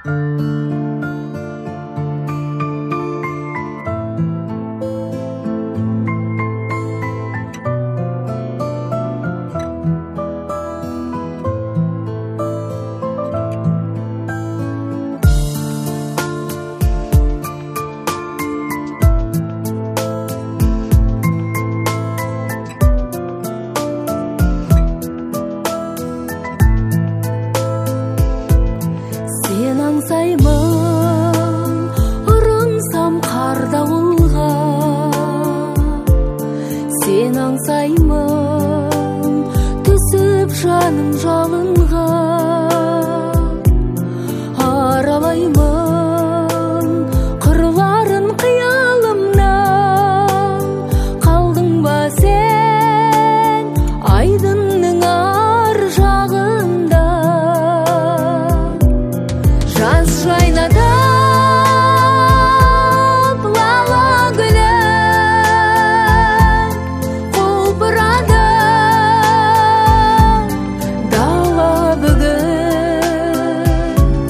аңсаймын ұрынсам қар дауылға, сен аңсаймын түсіп жаным жалынға, аралаймын қырларын қиялымнан, қалдың ба сен айдынның ар жағында. Жаз жайнатып лала гүлін құлпырады, дала бүгін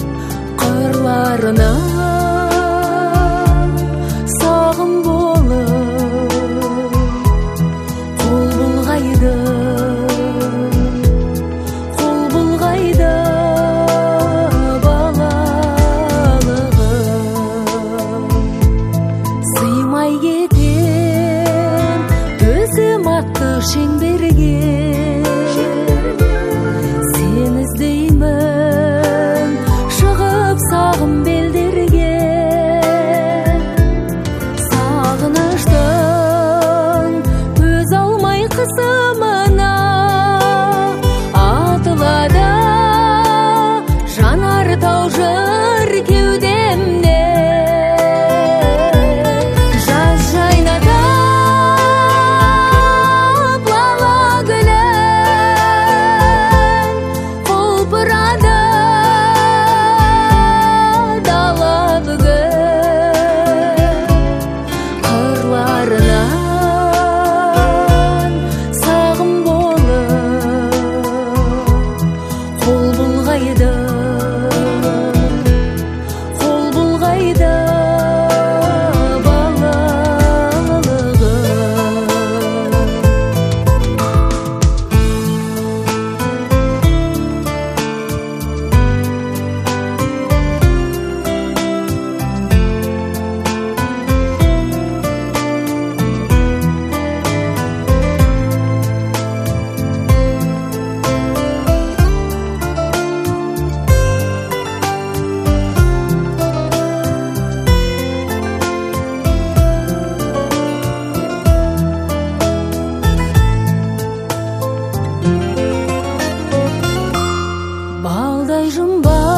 қырларынан сағым болып қол бұлғайды. Шеңберге сен іздеймін, шығып сағым белдерге, сағыныштың төз алмай қысымына атылады жанар тау жыр кеудемде. Балдай жұмбақ